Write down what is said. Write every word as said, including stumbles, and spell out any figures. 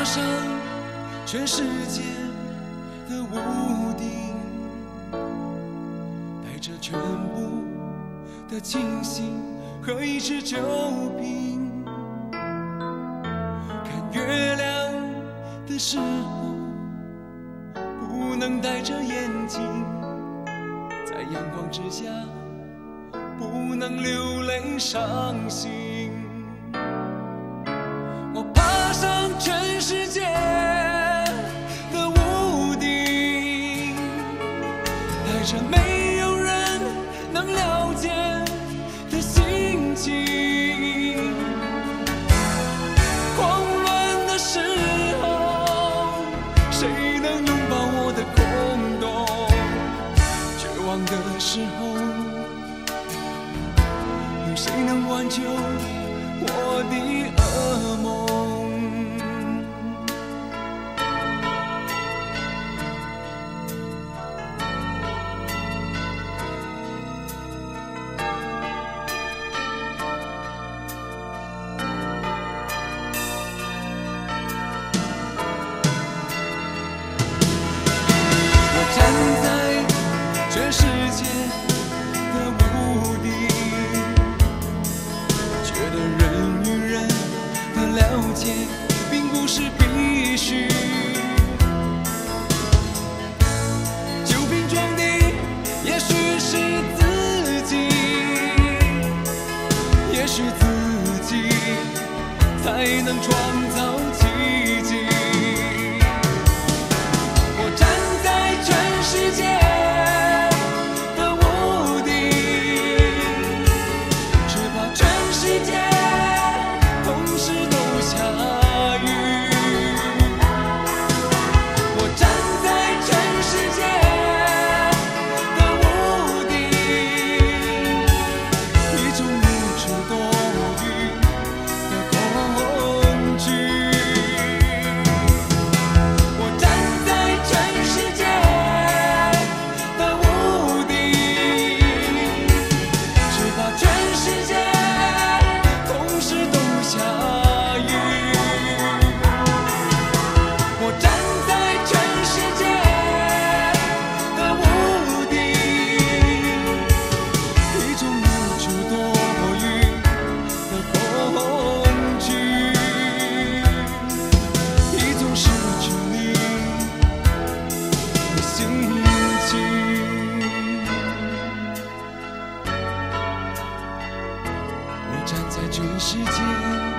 上全世界的屋顶，带着全部的清醒和一支酒瓶，看月亮的时候不能戴着眼镜，在阳光之下不能流泪伤心。我爬上全世界的屋顶，带着没有人能了解的心情。慌乱的时候，谁能拥抱我的空洞？绝望的时候，有谁能挽救我的噩梦？我站在全世界的屋顶，觉得人与人的了解并不是必须。酒瓶装的也许是自己，也许自己才能创造奇迹。我站在全世界的屋顶，只怕全世界同时都下雨。我站在全世界的屋顶，一种无处躲雨的恐惧。我站在全世界的屋顶，只怕全世界同时都下雨。我站在全世界的屋顶，一种无处躲雨的恐惧，一种失去你的心情。我站在全世界